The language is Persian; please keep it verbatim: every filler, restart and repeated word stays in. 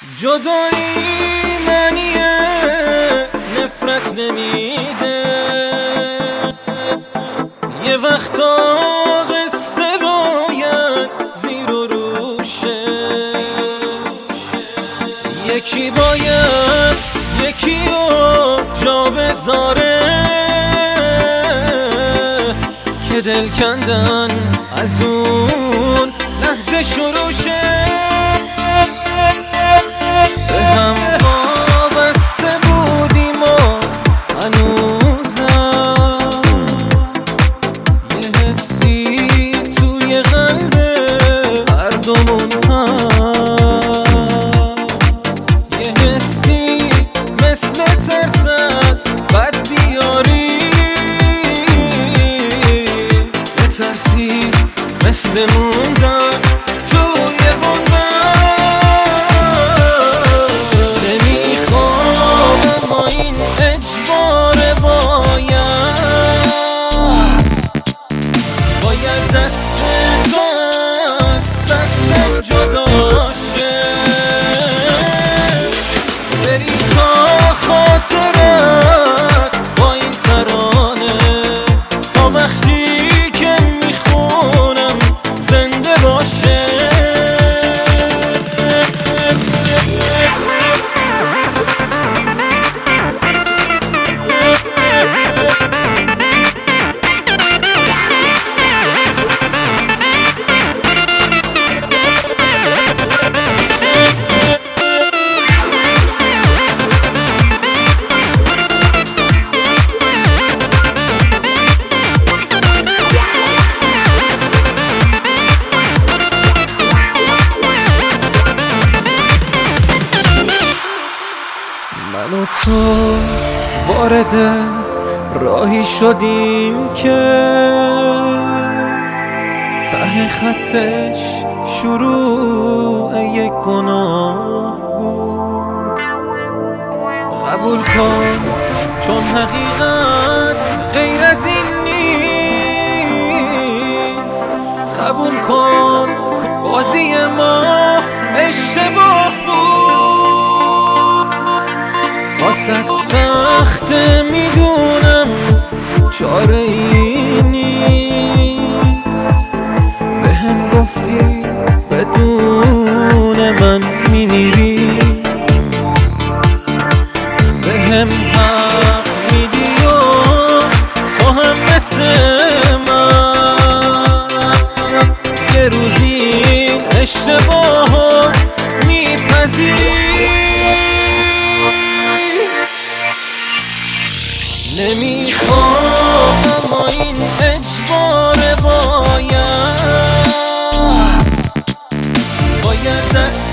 جدایی معنی نفرت نمیده، یه وقتا قصه باید زیر و روشه، یکی باید یکی رو جا بذاره که دل کندن از اون لحظه شروع شه. به هم وابسته بودیم و هنوزم یه حسی توی قلب هر دومون هست، یه حسی مثل ترس از بد بیاری، یه ترسی مثل موندن توی موندن. این اجبار باید باید دست تو دست جدا شه، بری تا خاطرت با این ترانه تا وقتی که میخونم زنده باشه. من و تو وارد راهی شدیم که ته خطش شروع یک گناه بود. قبول کن چون حقیقت غیر از این نیست، قبول کن بازی ما اشتباه بود. واسه سخت میدونم چاره ای نیست، به هم گفتی بدون من میمیری، به هم حق میدی و تو هم مثل من یه روزی این اشتباه میپذیری. نمیخوام اما این اجبار باید باید دست